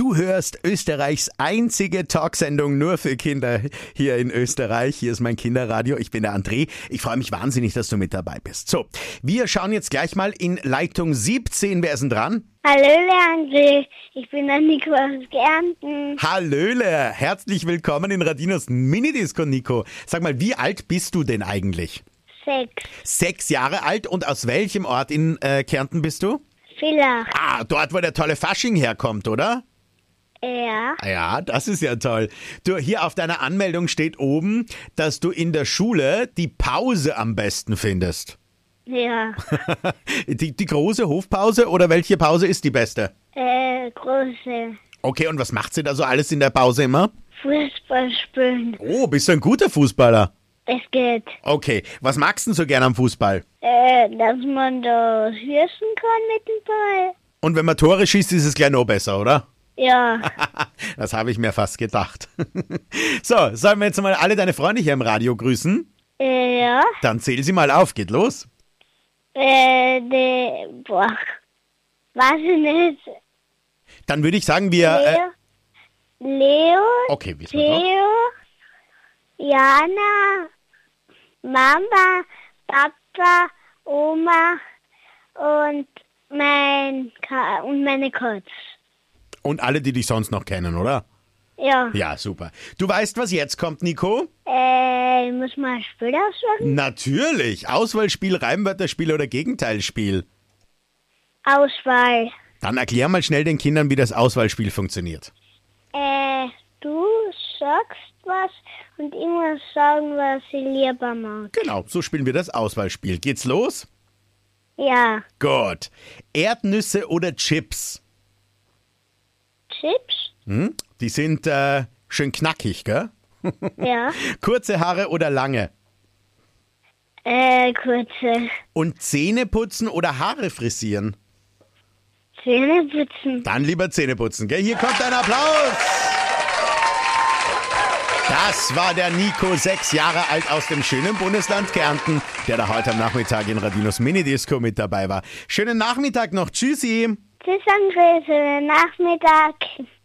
Du hörst Österreichs einzige Talksendung nur für Kinder hier in Österreich. Hier ist mein Kinderradio. Ich bin der André. Ich freue mich wahnsinnig, dass du mit dabei bist. So, wir schauen jetzt gleich mal in Leitung 17. Wer ist denn dran? Hallöle André, ich bin der Nico aus Kärnten. Hallöle, herzlich willkommen in Radinos Minidisco, Nico. Sag mal, wie alt bist du denn eigentlich? 6. 6 Jahre alt, und aus welchem Ort in Kärnten bist du? Villach. Ah, dort, wo der tolle Fasching herkommt, oder? Ja. Ja, das ist ja toll. Du, hier auf deiner Anmeldung steht oben, dass du in der Schule die Pause am besten findest. Ja. Die große Hofpause, oder welche Pause ist die beste? Große. Okay, und was macht sie da so alles in der Pause immer? Fußball spielen. Oh, bist du ein guter Fußballer? Es geht. Okay, was magst du denn so gern am Fußball? Dass man da schießen kann mit dem Ball. Und wenn man Tore schießt, ist es gleich noch besser, oder? Ja. Das habe ich mir fast gedacht. So, sollen wir jetzt mal alle deine Freunde hier im Radio grüßen? Ja. Dann zähl sie mal auf, geht los. Weiß ich nicht. Dann würde ich sagen, wir... Leo, okay, wissen wir noch. Theo, Jana, Mama, Papa, Oma und meine Katze. Und alle, die dich sonst noch kennen, oder? Ja. Ja, super. Du weißt, was jetzt kommt, Nico? Ich muss mal ein Spiel aussuchen. Natürlich. Auswahlspiel, Reimwörterspiel oder Gegenteilspiel. Auswahl. Dann erklär mal schnell den Kindern, wie das Auswahlspiel funktioniert. Du sagst was und ich muss sagen, was ich lieber mag. Genau, so spielen wir das Auswahlspiel. Geht's los? Ja. Gut. Erdnüsse oder Chips? Chips? Die sind schön knackig, gell? Ja. Kurze Haare oder lange? Kurze. Und Zähne putzen oder Haare frisieren? Zähne putzen. Dann lieber Zähne putzen, gell? Hier kommt ein Applaus! Das war der Nico, 6 Jahre alt, aus dem schönen Bundesland Kärnten, der da heute am Nachmittag in Radinos Minidisco mit dabei war. Schönen Nachmittag noch. Tschüssi! Tschüss, André. Schönen Nachmittag.